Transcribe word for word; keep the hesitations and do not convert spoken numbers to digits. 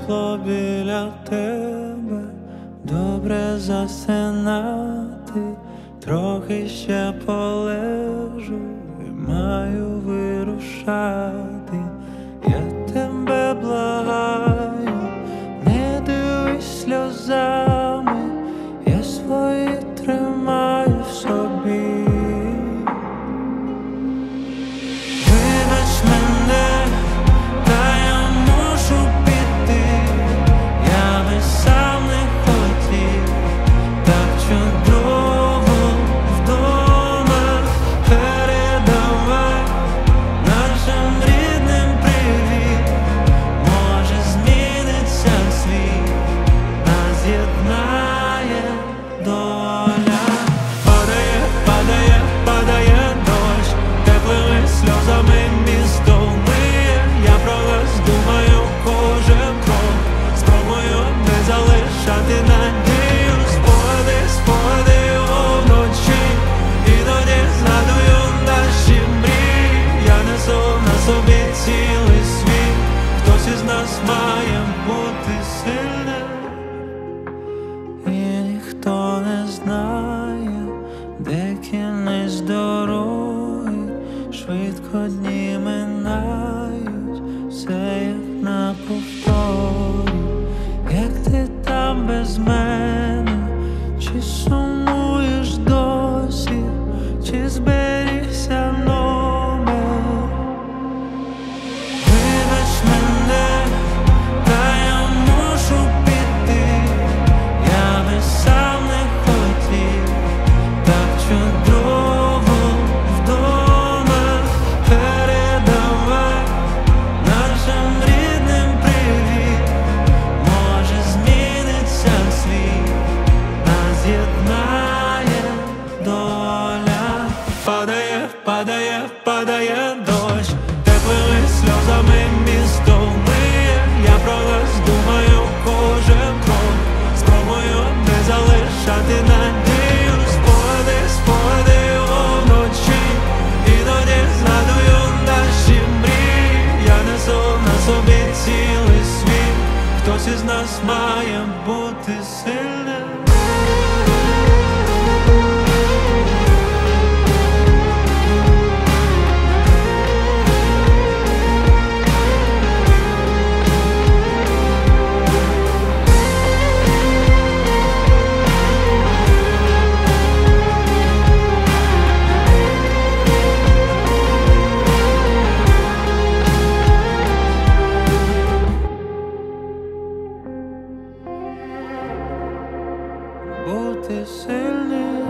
тепло біля тебе, добре засинати, трохи ще полежу і маю вирушати. Я тебе благаю, не дивись сльозами, я свої тримаю в собі. Вибач мене, та я мушу піти, я би сам не хотів, так чудово вдома. Передавай нашим рідним привіт, може зміниться світ, нас єднає доля. Падає, падає, падає дощ, теплими сльозами місто вмиє. Я про вас думаю кожен крок, спробую не залишати надію. Спогади, спогади вночі, іноді згадую наші мрії. Я несу на собі цілий світ, хтось із нас має бути сильним. І ніхто не знає, де кінець дороги, швидко дні минають, все як на повторі. Як ти там без мене, чи сумуєш досі, чи зберігся номер? Вибач мене, та я мушу піти, я би сам не хотів, так чудово вдома. Передавай нашим рідним привіт, може зміниться світ, нас єднає доля. Падає, падає, падає дощ, теплими сльозами місто вмиє. Я про вас думаю кожен крок, спробую не залишати надію. Спогади, спогади вночі, іноді згадую наші мрії. Я несу на собі цілий світ, хтось із нас має бути сильним. Бути сильним.